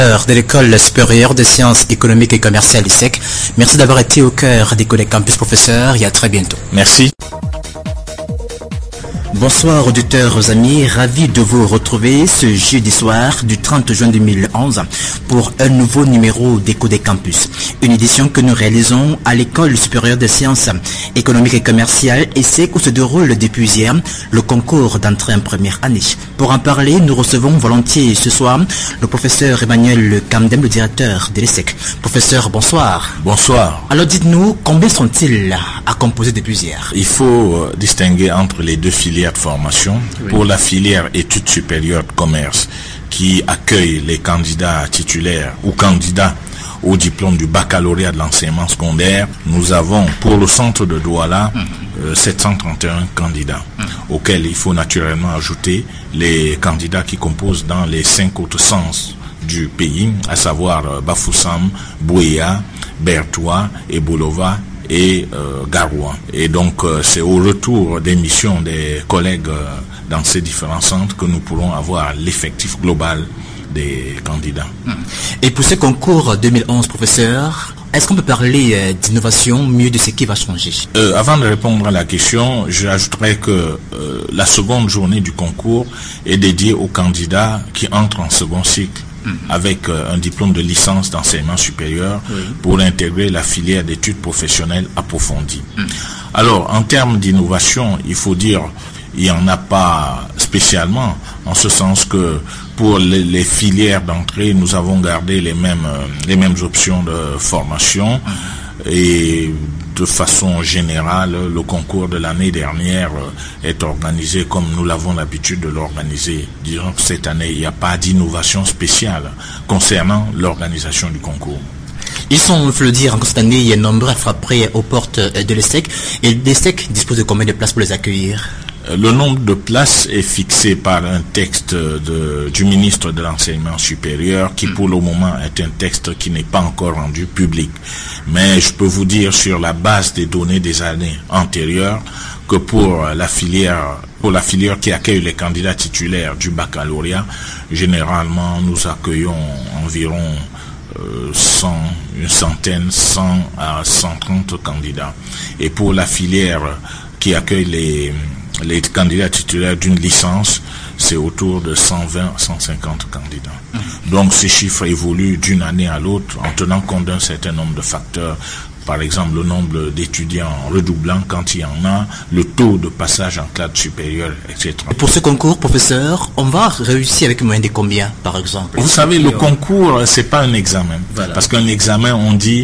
De l'École supérieure des sciences économiques et commerciales ISEC. Merci d'avoir été au cœur des collègues campus professeurs et à très bientôt. Merci. Bonsoir auditeurs amis, ravi de vous retrouver ce jeudi soir du 30 juin 2011 pour un nouveau numéro d'Écho des Campus. Une édition que nous réalisons à l'École supérieure des sciences économiques et commerciales ISEC où se déroule depuis hier le concours d'entrée en première année. Pour en parler, nous recevons volontiers ce soir le professeur Emmanuel Kamdem, le directeur de l'ISEC. Professeur, bonsoir. Bonsoir. Alors dites-nous, combien sont-ils à composer depuis hier? Il faut distinguer entre les deux filières de formation. Oui. Pour la filière études supérieures de commerce qui accueille les candidats titulaires ou candidats au diplôme du baccalauréat de l'enseignement secondaire, nous avons pour le centre de Douala 731 candidats, auxquels il faut naturellement ajouter les candidats qui composent dans les 5 autres sens du pays, à savoir Bafoussam, Bouéa, Bertoua, Ebolova et Garoua. Et donc c'est au retour des missions des collègues dans ces différents centres que nous pourrons avoir l'effectif global des candidats. Et pour ce concours 2011, professeur, est-ce qu'on peut parler d'innovation, mieux de ce qui va changer? Avant de répondre à la question, j'ajouterais que la seconde journée du concours est dédiée aux candidats qui entrent en second cycle avec un diplôme de licence d'enseignement supérieur pour intégrer la filière d'études professionnelles approfondies. Alors, en termes d'innovation, il faut dire il n'y en a pas spécialement, en ce sens que pour les filières d'entrée, nous avons gardé les mêmes options de formation et de façon générale, le concours de l'année dernière est organisé comme nous l'avons l'habitude de l'organiser. Disons que cette année, il n'y a pas d'innovation spéciale concernant l'organisation du concours. Ils sont, il faut le dire, en cette année, il y a nombreux à frapper aux portes de l'ESSEC. Et l'ESSEC dispose de combien de places pour les accueillir? Le nombre de places est fixé par un texte du ministre de l'Enseignement supérieur qui pour le moment est un texte qui n'est pas encore rendu public. Mais je peux vous dire sur la base des données des années antérieures que pour la filière qui accueille les candidats titulaires du baccalauréat, généralement nous accueillons environ 100 à 130 candidats. Et pour la filière qui accueille les candidats titulaires d'une licence, c'est autour de 120 à 150 candidats. Donc ces chiffres évoluent d'une année à l'autre en tenant compte d'un certain nombre de facteurs. Par exemple, le nombre d'étudiants redoublants quand il y en a, le taux de passage en classe supérieure, etc. Pour ce concours, professeur, on va réussir avec moyen de combien, par exemple? Vous savez, le concours, c'est pas un examen. Voilà. Parce qu'un examen, on dit,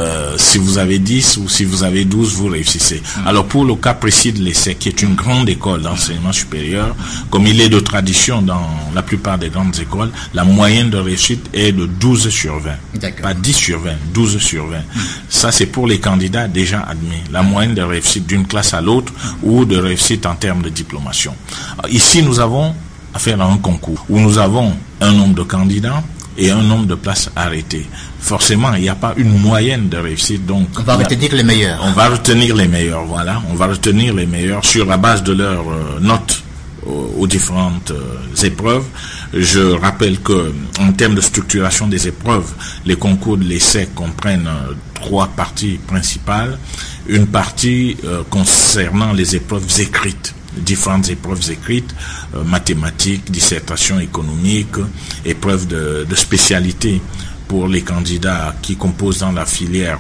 si vous avez 10 ou si vous avez 12, vous réussissez. Alors, pour le cas précis de l'ESSEC, qui est une grande école d'enseignement supérieur, comme il est de tradition dans la plupart des grandes écoles, la moyenne de réussite est de 12 sur 20. D'accord. Pas 10 sur 20, 12 sur 20. Ça, c'est pour les candidats déjà admis. La moyenne de réussite d'une classe à l'autre ou de réussite en termes de diplomation. Ici, nous avons affaire à un concours où nous avons un nombre de candidats et un nombre de places arrêtées. Forcément, il n'y a pas une moyenne de réussite. Donc, on va retenir les meilleurs. On va retenir les meilleurs, voilà. On va retenir les meilleurs sur la base de leurs notes aux différentes épreuves. Je rappelle que en termes de structuration des épreuves, les concours de l'ESSEC comprennent 3 parties principales. Une partie concernant les épreuves écrites, différentes épreuves écrites, mathématiques, dissertation économique, épreuves de spécialité pour les candidats qui composent dans la filière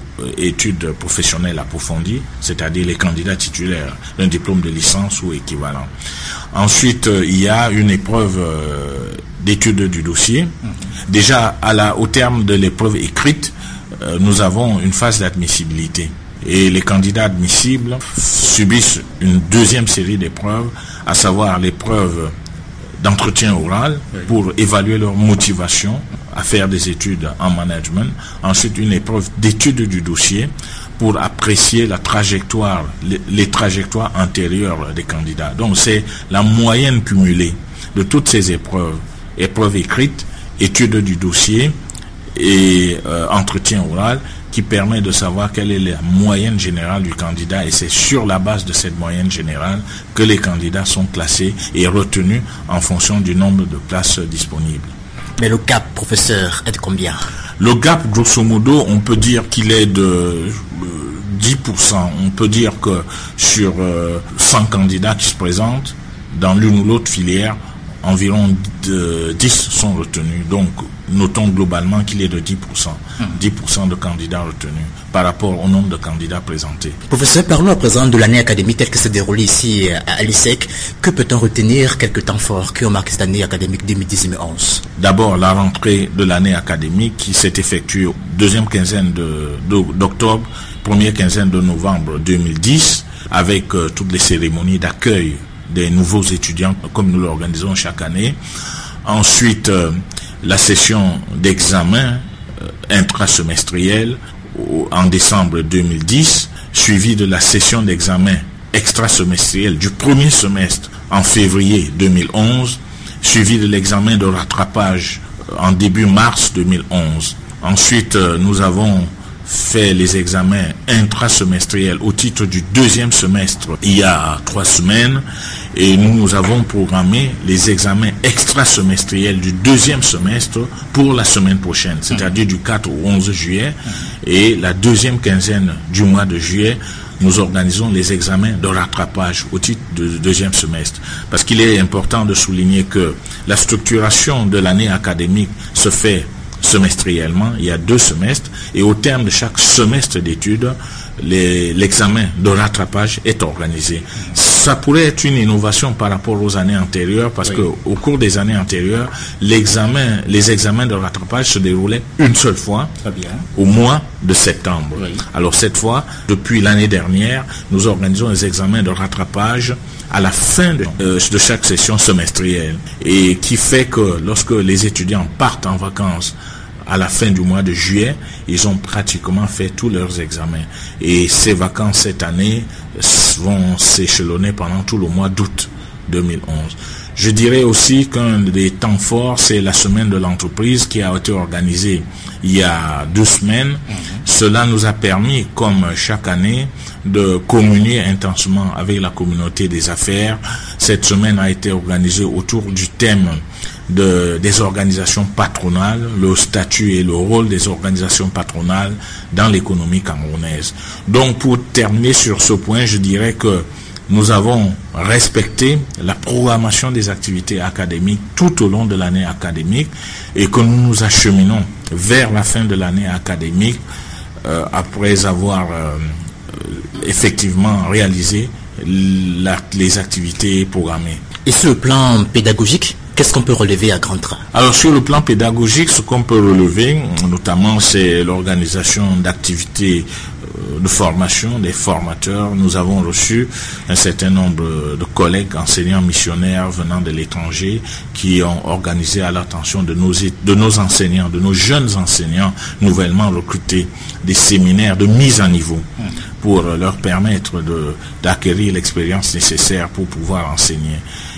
études professionnelles approfondies, c'est-à-dire les candidats titulaires d'un diplôme de licence ou équivalent. Ensuite, il y a une épreuve d'étude du dossier. Déjà, au terme de l'épreuve écrite, nous avons une phase d'admissibilité. Et les candidats admissibles subissent une deuxième série d'épreuves, à savoir l'épreuve d'entretien oral pour évaluer leur motivation à faire des études en management. Ensuite, une épreuve d'étude du dossier pour apprécier la trajectoire, les trajectoires antérieures des candidats. Donc, c'est la moyenne cumulée de toutes ces épreuves, épreuves écrites, études du dossier et entretien oral, qui permet de savoir quelle est la moyenne générale du candidat, et c'est sur la base de cette moyenne générale que les candidats sont classés et retenus en fonction du nombre de places disponibles. Mais le gap, professeur, est de combien? Le gap, grosso modo, on peut dire qu'il est de 10%. On peut dire que sur 100 candidats qui se présentent, dans l'une ou l'autre filière, environ 10 sont retenus. Donc, notons globalement qu'il est de 10%. 10% de candidats retenus par rapport au nombre de candidats présentés. Professeur, parlons à présent de l'année académique telle que se déroule ici à l'ISEC. Que peut-on retenir quelques temps forts qui ont marqué cette année académique 2010-2011? D'abord, la rentrée de l'année académique qui s'est effectuée deuxième quinzaine d'octobre, première quinzaine de novembre 2010, avec toutes les cérémonies d'accueil des nouveaux étudiants, comme nous l'organisons chaque année. Ensuite, la session d'examen intrasemestrielle en décembre 2010, suivie de la session d'examen extrasemestrielle du premier semestre en février 2011, suivie de l'examen de rattrapage en début mars 2011. Ensuite, nous avons fait les examens intrasemestriels au titre du deuxième semestre il y a 3 semaines et nous avons programmé les examens extrasemestriels du deuxième semestre pour la semaine prochaine, c'est-à-dire du 4 au 11 juillet et la deuxième quinzaine du mois de juillet. Nous organisons les examens de rattrapage au titre du deuxième semestre. Parce qu'il est important de souligner que la structuration de l'année académique se fait semestriellement, il y a 2 semestres, et au terme de chaque semestre d'études, l'examen de rattrapage est organisé. Ça pourrait être une innovation par rapport aux années antérieures, parce que au cours des années antérieures, les examens de rattrapage se déroulaient une seule fois, au mois de septembre. Alors cette fois, depuis l'année dernière, nous organisons les examens de rattrapage à la fin de chaque session semestrielle, et qui fait que lorsque les étudiants partent en vacances à la fin du mois de juillet, ils ont pratiquement fait tous leurs examens. Et ces vacances cette année vont s'échelonner pendant tout le mois d'août 2011. Je dirais aussi qu'un des temps forts, c'est la semaine de l'entreprise qui a été organisée il y a 2 semaines. Cela nous a permis, comme chaque année, de communier intensément avec la communauté des affaires. Cette semaine a été organisée autour du thème des organisations patronales, le statut et le rôle des organisations patronales dans l'économie camerounaise. Donc, pour terminer sur ce point, je dirais que nous avons respecté la programmation des activités académiques tout au long de l'année académique et que nous nous acheminons vers la fin de l'année académique après avoir effectivement réalisé les activités programmées. Et sur le plan pédagogique, qu'est-ce qu'on peut relever à grands traits? Alors sur le plan pédagogique, ce qu'on peut relever, notamment, c'est l'organisation d'activités de formation des formateurs. Nous avons reçu un certain nombre de collègues enseignants missionnaires venant de l'étranger qui ont organisé à l'attention de nos enseignants, de nos jeunes enseignants nouvellement recrutés, des séminaires de mise à niveau pour leur permettre d'acquérir l'expérience nécessaire pour pouvoir enseigner.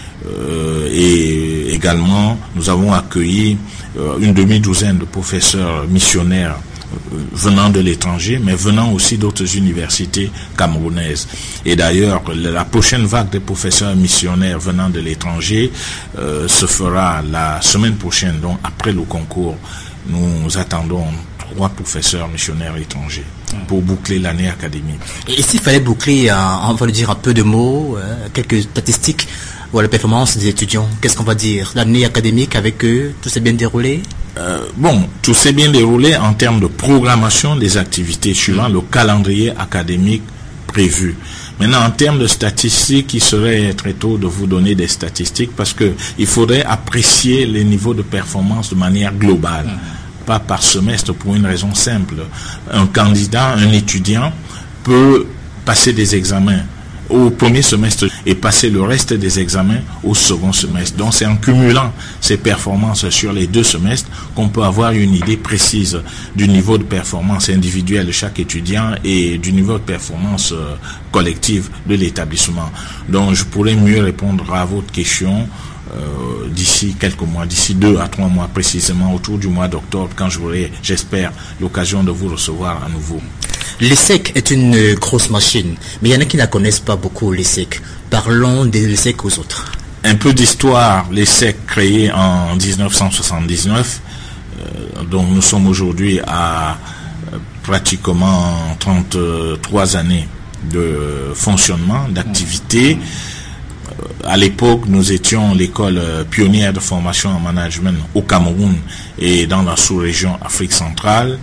Et également, nous avons accueilli une demi-douzaine de professeurs missionnaires venant de l'étranger, mais venant aussi d'autres universités camerounaises. Et d'ailleurs, la prochaine vague de professeurs missionnaires venant de l'étranger se fera la semaine prochaine, donc après le concours. Nous attendons 3 professeurs missionnaires étrangers pour boucler l'année académique. Et s'il fallait boucler, on va le dire en peu de mots, quelques statistiques pour la performance des étudiants, qu'est-ce qu'on va dire? L'année académique avec eux, tout s'est bien déroulé? Tout s'est bien déroulé en termes de programmation des activités suivant le calendrier académique prévu. Maintenant, en termes de statistiques, il serait très tôt de vous donner des statistiques parce que il faudrait apprécier les niveaux de performance de manière globale, pas par semestre, pour une raison simple. Un candidat, un étudiant peut passer des examens au premier semestre et passer le reste des examens au second semestre. Donc c'est en cumulant ces performances sur les 2 semestres qu'on peut avoir une idée précise du niveau de performance individuelle de chaque étudiant et du niveau de performance collective de l'établissement. Donc je pourrais mieux répondre à votre question d'ici quelques mois, d'ici 2 à 3 mois précisément, autour du mois d'octobre, quand j'aurai, j'espère, l'occasion de vous recevoir à nouveau. L'ESSEC est une grosse machine, mais il y en a qui ne la connaissent pas beaucoup, l'ESSEC. Parlons de l'ESSEC aux autres. Un peu d'histoire, l'ESSEC créé en 1979, donc nous sommes aujourd'hui à pratiquement 33 années de fonctionnement, d'activité. À l'époque, nous étions l'école pionnière de formation en management au Cameroun et dans la sous-région Afrique centrale.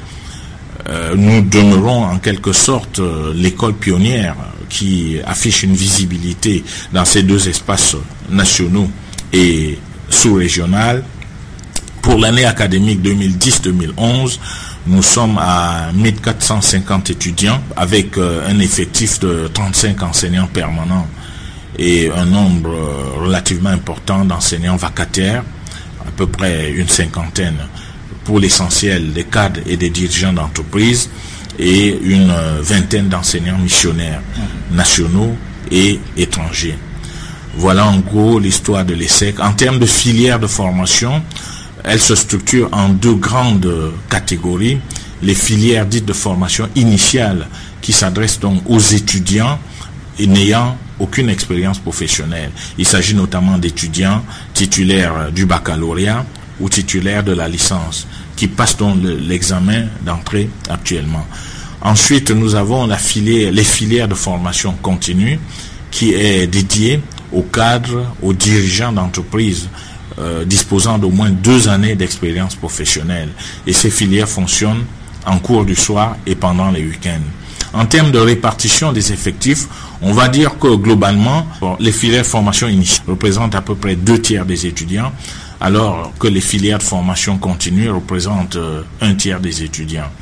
Nous demeurons en quelque sorte l'école pionnière qui affiche une visibilité dans ces deux espaces nationaux et sous-régional. Pour l'année académique 2010-2011, nous sommes à 1450 étudiants avec un effectif de 35 enseignants permanents et un nombre relativement important d'enseignants vacataires, à peu près une cinquantaine pour l'essentiel des cadres et des dirigeants d'entreprise et une vingtaine d'enseignants missionnaires nationaux et étrangers. Voilà en gros l'histoire de l'ESSEC. En termes de filière de formation, elle se structure en deux grandes catégories. Les filières dites de formation initiale qui s'adressent donc aux étudiants n'ayant aucune expérience professionnelle. Il s'agit notamment d'étudiants titulaires du baccalauréat ou titulaires de la licence qui passent donc l'examen d'entrée actuellement. Ensuite, nous avons les filières de formation continue qui est dédiée aux cadres, aux dirigeants d'entreprises disposant d'au moins 2 années d'expérience professionnelle. Et ces filières fonctionnent en cours du soir et pendant les week-ends. En termes de répartition des effectifs, on va dire que globalement, les filières de formation initiale représentent à peu près 2/3 des étudiants, alors que les filières de formation continue représentent 1/3 des étudiants.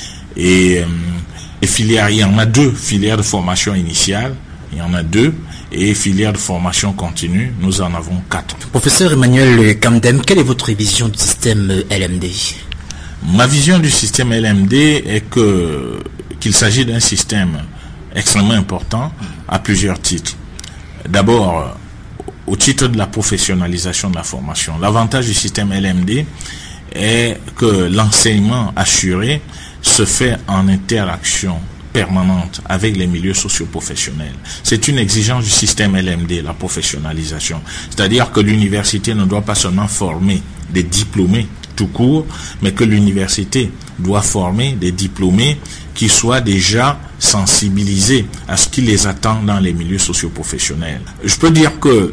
Et les filières, il y en a 2 filières de formation initiale, il y en a 2, et filières de formation continue, nous en avons 4. Professeur Emmanuel Kamdem, quelle est votre vision du système LMD? Ma vision du système LMD est qu'il s'agit d'un système extrêmement important à plusieurs titres. D'abord, au titre de la professionnalisation de la formation. L'avantage du système LMD est que l'enseignement assuré se fait en interaction permanente avec les milieux socio-professionnels. C'est une exigence du système LMD, la professionnalisation. C'est-à-dire que l'université ne doit pas seulement former des diplômés tout court, mais que l'université doit former des diplômés qui soient déjà sensibilisés à ce qui les attend dans les milieux socio-professionnels. Je peux dire que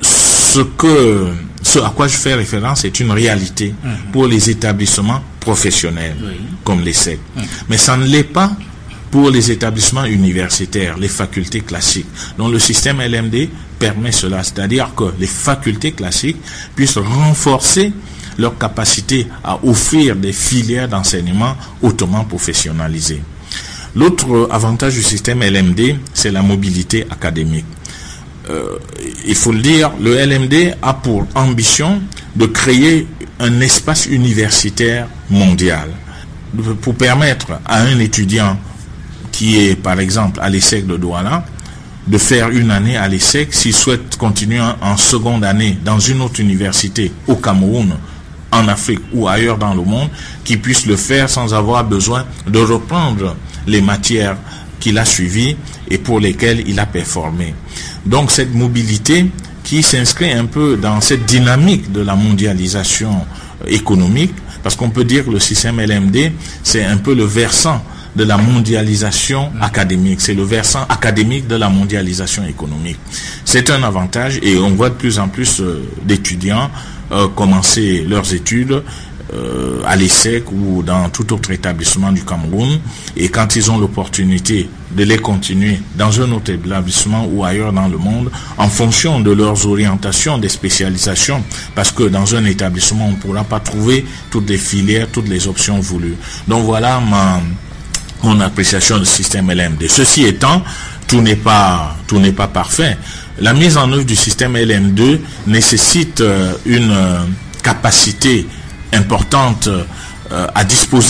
ce à quoi je fais référence est une réalité pour les établissements professionnels, comme l'ESSEC. Mais ça ne l'est pas pour les établissements universitaires, les facultés classiques, dont le système LMD permet cela, c'est-à-dire que les facultés classiques puissent renforcer leur capacité à offrir des filières d'enseignement hautement professionnalisées. L'autre avantage du système LMD, c'est la mobilité académique. Il faut le dire, le LMD a pour ambition de créer un espace universitaire mondial pour permettre à un étudiant qui est par exemple à l'ESSEC de Douala de faire une année à l'ESSEC, s'il souhaite continuer en seconde année dans une autre université au Cameroun, en Afrique ou ailleurs dans le monde, qui puisse le faire sans avoir besoin de reprendre les matières qu'il a suivies et pour lesquelles il a performé. Donc cette mobilité qui s'inscrit un peu dans cette dynamique de la mondialisation économique, parce qu'on peut dire que le système LMD, c'est un peu le versant de la mondialisation académique, c'est le versant académique de la mondialisation économique. C'est un avantage et on voit de plus en plus d'étudiants commencer leurs études à l'ESSEC ou dans tout autre établissement du Cameroun, et quand ils ont l'opportunité de les continuer dans un autre établissement ou ailleurs dans le monde, en fonction de leurs orientations, des spécialisations, parce que dans un établissement on ne pourra pas trouver toutes les filières, toutes les options voulues. Donc voilà mon appréciation du système LMD. Ceci étant, tout n'est pas parfait. La mise en œuvre du système LM2 nécessite une capacité importante à disposer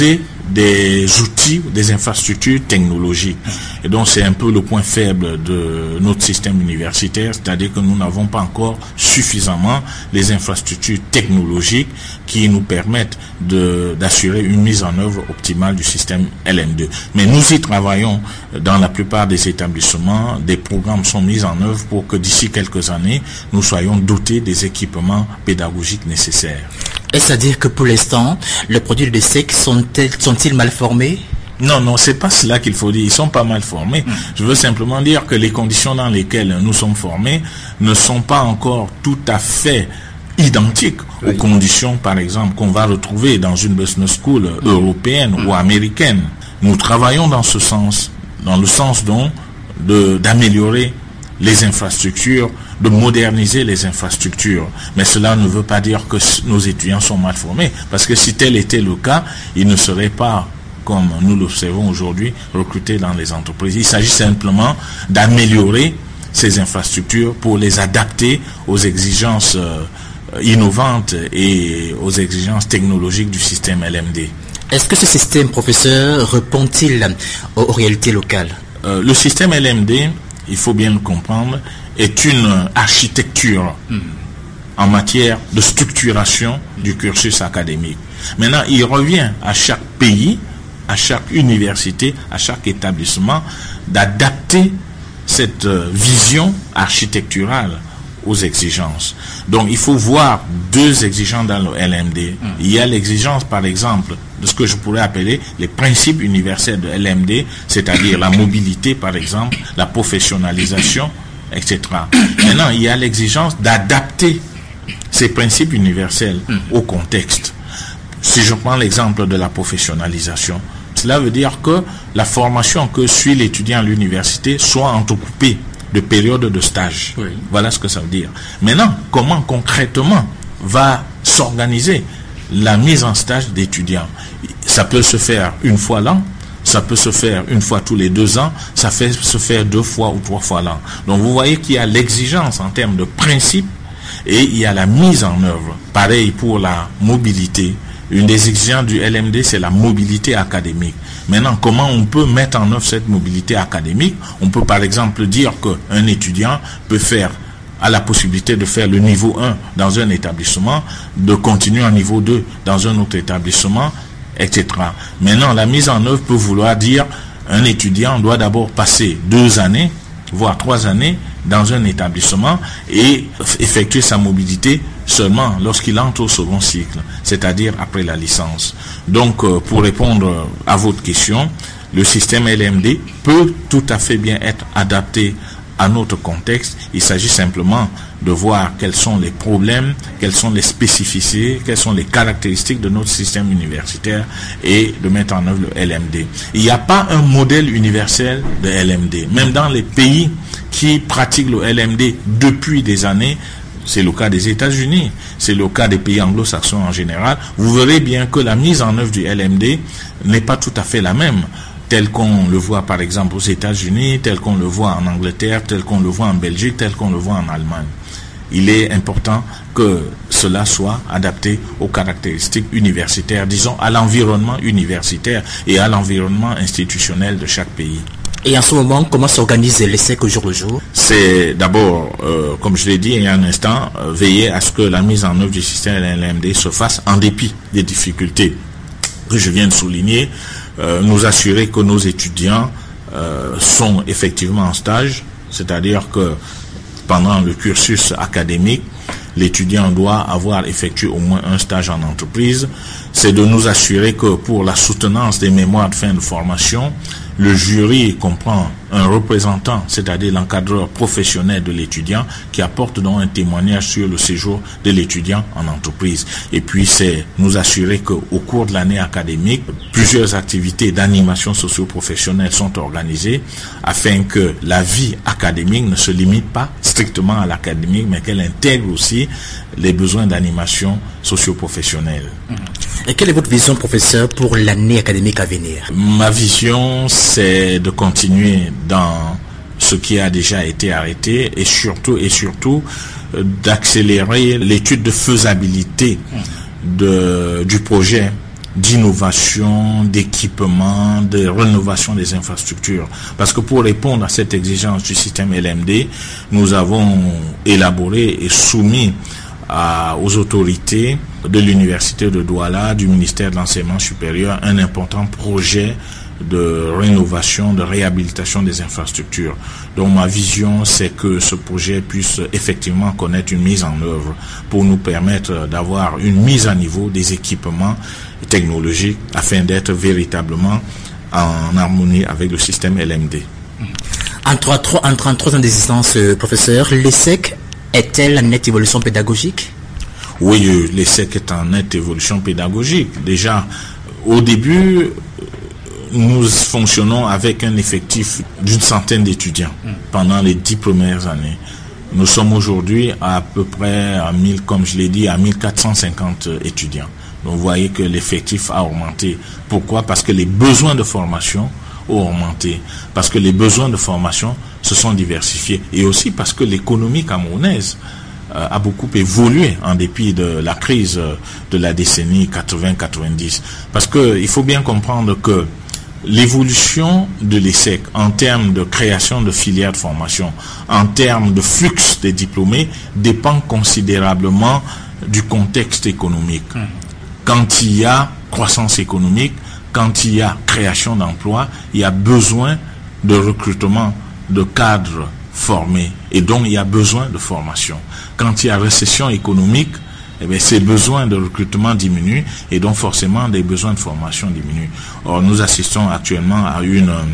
des outils, des infrastructures technologiques. Et donc c'est un peu le point faible de notre système universitaire, c'est-à-dire que nous n'avons pas encore suffisamment les infrastructures technologiques qui nous permettent d'assurer une mise en œuvre optimale du système LM2. Mais nous y travaillons dans la plupart des établissements. Des programmes sont mis en œuvre pour que d'ici quelques années, nous soyons dotés des équipements pédagogiques nécessaires. Est-ce à dire que pour l'instant, les produits de SEC sont-ils mal formés? Non, c'est pas cela qu'il faut dire. Ils sont pas mal formés. Je veux simplement dire que les conditions dans lesquelles nous sommes formés ne sont pas encore tout à fait identiques aux conditions, par exemple, qu'on va retrouver dans une business school européenne ou américaine. Nous travaillons dans ce sens, dans le sens donc d'améliorer les infrastructures, de moderniser les infrastructures. Mais cela ne veut pas dire que nos étudiants sont mal formés, parce que si tel était le cas, ils ne seraient pas, comme nous l'observons aujourd'hui, recrutés dans les entreprises. Il s'agit simplement d'améliorer ces infrastructures pour les adapter aux exigences innovantes et aux exigences technologiques du système LMD. Est-ce que ce système, professeur, répond-il aux réalités locales? Le système LMD, il faut bien le comprendre, est une architecture en matière de structuration du cursus académique. Maintenant, il revient à chaque pays, à chaque université, à chaque établissement, d'adapter cette vision architecturale aux exigences. Donc, il faut voir deux exigences dans le LMD. Il y a l'exigence, par exemple, de ce que je pourrais appeler les principes universels de LMD, c'est-à-dire la mobilité, par exemple, la professionnalisation, etc. Maintenant, il y a l'exigence d'adapter ces principes universels au contexte. Si je prends l'exemple de la professionnalisation, cela veut dire que la formation que suit l'étudiant à l'université soit entrecoupée de périodes de stage. Oui. Voilà ce que ça veut dire. Maintenant, comment concrètement va s'organiser la mise en stage d'étudiants? Ça peut se faire une fois l'an, ça peut se faire une fois tous les 2 ans, ça peut se faire 2 fois ou 3 fois l'an. Donc vous voyez qu'il y a l'exigence en termes de principe et il y a la mise en œuvre. Pareil pour la mobilité. Une des exigences du LMD, c'est la mobilité académique. Maintenant, comment on peut mettre en œuvre cette mobilité académique? On peut par exemple dire qu'un étudiant a la possibilité de faire le niveau 1 dans un établissement, de continuer en niveau 2 dans un autre établissement, etc. Maintenant, la mise en œuvre peut vouloir dire un étudiant doit d'abord passer 2 années, voire 3 années dans un établissement et effectuer sa mobilité seulement lorsqu'il entre au second cycle, c'est-à-dire après la licence. Donc, pour répondre à votre question, le système LMD peut tout à fait bien être adapté à notre contexte. Il s'agit simplement de voir quels sont les problèmes, quelles sont les spécificités, quelles sont les caractéristiques de notre système universitaire et de mettre en œuvre le LMD. Il n'y a pas un modèle universel de LMD. Même dans les pays qui pratiquent le LMD depuis des années, c'est le cas des États-Unis, c'est le cas des pays anglo-saxons en général, vous verrez bien que la mise en œuvre du LMD n'est pas tout à fait la même, tel qu'on le voit par exemple aux États-Unis, tel qu'on le voit en Angleterre, tel qu'on le voit en Belgique, tel qu'on le voit en Allemagne. Il est important que cela soit adapté aux caractéristiques universitaires, disons à l'environnement universitaire et à l'environnement institutionnel de chaque pays. Et en ce moment, comment s'organise l'ESSEC au jour le jour? C'est d'abord, comme je l'ai dit il y a un instant, veiller à ce que la mise en œuvre du système LMD se fasse en dépit des difficultés que je viens de souligner, nous assurer que nos étudiants sont effectivement en stage, c'est-à-dire que pendant le cursus académique, l'étudiant doit avoir effectué au moins un stage en entreprise. C'est de nous assurer que pour la soutenance des mémoires de fin de formation, le jury comprend un représentant, c'est-à-dire l'encadreur professionnel de l'étudiant, qui apporte donc un témoignage sur le séjour de l'étudiant en entreprise. Et puis c'est nous assurer qu'au cours de l'année académique, plusieurs activités d'animation socio-professionnelle sont organisées afin que la vie académique ne se limite pas strictement à l'académique, mais qu'elle intègre aussi les besoins d'animation socio-professionnelle. Et quelle est votre vision, professeur, pour l'année académique à venir? Ma vision, c'est de continuer dans ce qui a déjà été arrêté et surtout d'accélérer l'étude de faisabilité du projet d'innovation, d'équipement, de rénovation des infrastructures. Parce que pour répondre à cette exigence du système LMD, nous avons élaboré et soumis aux autorités de l'université de Douala, du ministère de l'enseignement supérieur, un important projet de rénovation, de réhabilitation des infrastructures. Donc ma vision, c'est que ce projet puisse effectivement connaître une mise en œuvre pour nous permettre d'avoir une mise à niveau des équipements technologiques afin d'être véritablement en harmonie avec le système LMD. En 33 ans d'existence, professeur, l'ESSEC est-elle en nette évolution pédagogique? Oui, l'ESSEC est en nette évolution pédagogique. Déjà, au début, nous fonctionnons avec un effectif d'une centaine d'étudiants pendant les 10 premières années. Nous sommes aujourd'hui à peu près à 1000, comme je l'ai dit, à 1450 étudiants. Donc vous voyez que l'effectif a augmenté. Pourquoi? Parce que les besoins de formation ont augmenté. Parce que les besoins de formation se sont diversifiés. Et aussi parce que l'économie camerounaise a beaucoup évolué en dépit de la crise de la décennie 80-90. Parce que il faut bien comprendre que l'évolution de l'ESSEC en termes de création de filières de formation, en termes de flux des diplômés, dépend considérablement du contexte économique. Quand il y a croissance économique, quand il y a création d'emplois, il y a besoin de recrutement de cadres formés et donc il y a besoin de formation. Quand il y a récession économique, eh bien, ces besoins de recrutement diminuent et donc forcément des besoins de formation diminuent. Or, nous assistons actuellement à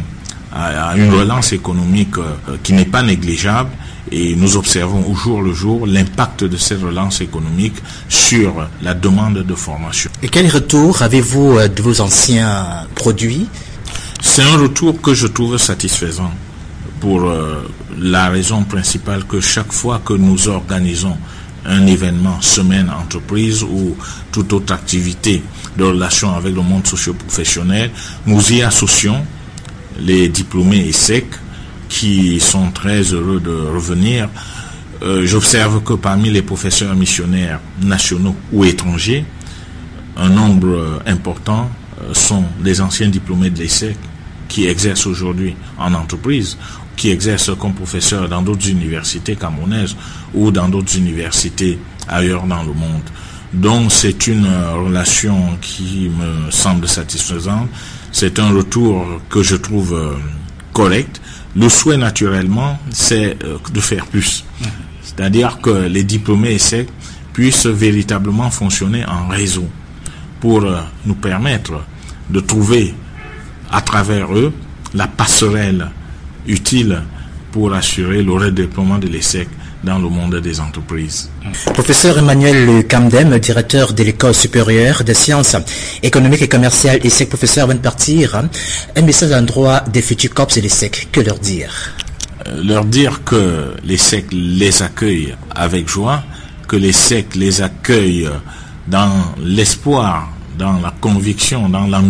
une relance économique qui n'est pas négligeable et nous observons au jour le jour l'impact de cette relance économique sur la demande de formation. Et quel retour avez-vous de vos anciens produits? C'est un retour que je trouve satisfaisant pour la raison principale que chaque fois que nous organisons un événement, semaine entreprise ou toute autre activité de relation avec le monde socio-professionnel, nous y associons les diplômés ESSEC qui sont très heureux de revenir. J'observe que parmi les professeurs missionnaires nationaux ou étrangers, un nombre important sont des anciens diplômés de l'ESSEC qui exercent aujourd'hui en entreprise, qui exercent comme professeurs dans d'autres universités camerounaises ou dans d'autres universités ailleurs dans le monde. Donc c'est une relation qui me semble satisfaisante. C'est un retour que je trouve correct. Le souhait naturellement, c'est de faire plus. C'est-à-dire que les diplômés ESSEC puissent véritablement fonctionner en réseau pour nous permettre de trouver à travers eux la passerelle utile pour assurer le redéploiement de l'ESSEC dans le monde des entreprises. Professeur Emmanuel Kamdem, directeur de l'École supérieure des sciences économiques et commerciales ESSEC, professeur, avant de partir, un message à l'endroit des futurs COPS et l'ESSEC, que leur dire? Leur dire que l'ESSEC les accueille avec joie, que l'ESSEC les accueille dans l'espoir, dans la conviction, dans l'engagement